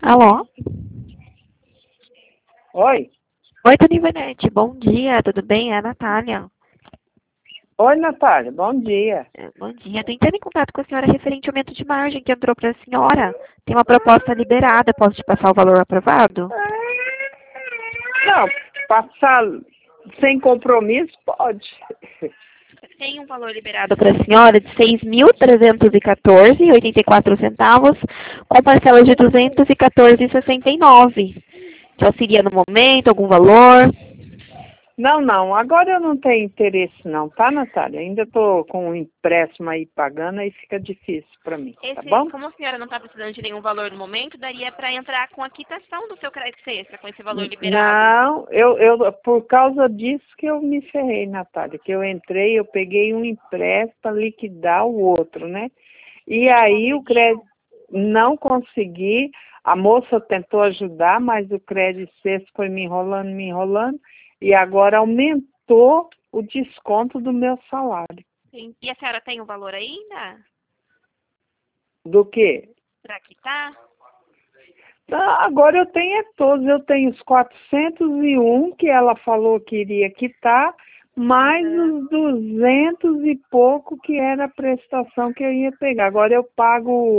Alô? Oi. Oi, Dona Ivonete. Bom dia, tudo bem? É a Natália. Oi, Natália. Bom dia. Bom dia. Estou entrando em contato com a senhora referente ao aumento de margem que entrou para a senhora. Tem uma proposta liberada. Posso te passar o valor aprovado? Não, passar sem compromisso pode. Tem um valor liberado para a senhora de R$ 6.314,84, com parcelas de R$ 214,69. Te auxilia no momento, algum valor? Não. Agora eu não tenho interesse não, tá, Natália? Ainda estou com um empréstimo aí pagando, aí fica difícil para mim, tá bom? Como a senhora não está precisando de nenhum valor no momento, daria para entrar com a quitação do seu crédito extra, com esse valor liberado. Não, eu por causa disso que eu me ferrei, Natália, que eu entrei, eu peguei um empréstimo para liquidar o outro, né? E aí o crédito não consegui, a moça tentou ajudar, mas o crédito sexto foi me enrolando, e agora aumentou o desconto do meu salário. Sim. E a senhora tem o valor ainda Do quê? para quitar? Agora eu tenho todos, eu tenho os 401 que ela falou que iria quitar, mais os 200 e pouco que era a prestação que eu ia pegar. Agora eu pago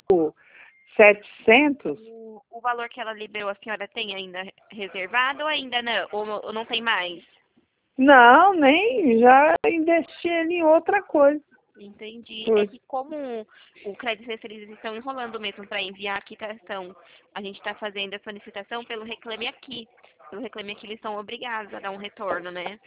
700. O valor que ela liberou, a senhora tem ainda reservado ou ainda não? Ou não tem mais? Não, nem, já investi ele em outra coisa. Entendi. Por- É que como o crédito extra, eles estão enrolando mesmo para enviar a quitação, a gente está fazendo a solicitação pelo Reclame Aqui. Pelo Reclame Aqui, eles estão obrigados a dar um retorno, né?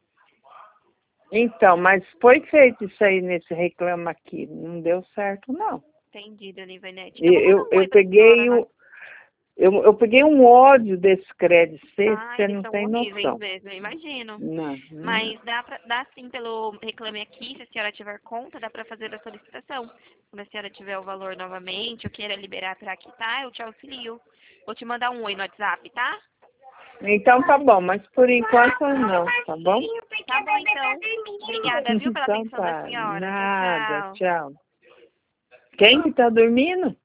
Então, mas foi feito isso aí nesse Reclama Aqui, não deu certo, não. Entendi, dona Ivonete. Então, vou mandar um oi para a senhora, né? Eu peguei um ódio desse crédito sexto, Ah, você eles não são tem horríveis noção. mesmo, eu imagino. Não. Mas dá sim pelo Reclame Aqui, se a senhora tiver conta, dá para fazer a solicitação. Quando a senhora tiver o valor novamente, ou queira liberar para quitar, eu te auxilio. Vou te mandar um oi no WhatsApp, tá? Então tá bom, mas por enquanto não, tá bom? Tá bom, então. Obrigada, viu, pela Então atenção da tá, senhora. Tchau, nada, tchau. tchau. Quem que tá dormindo?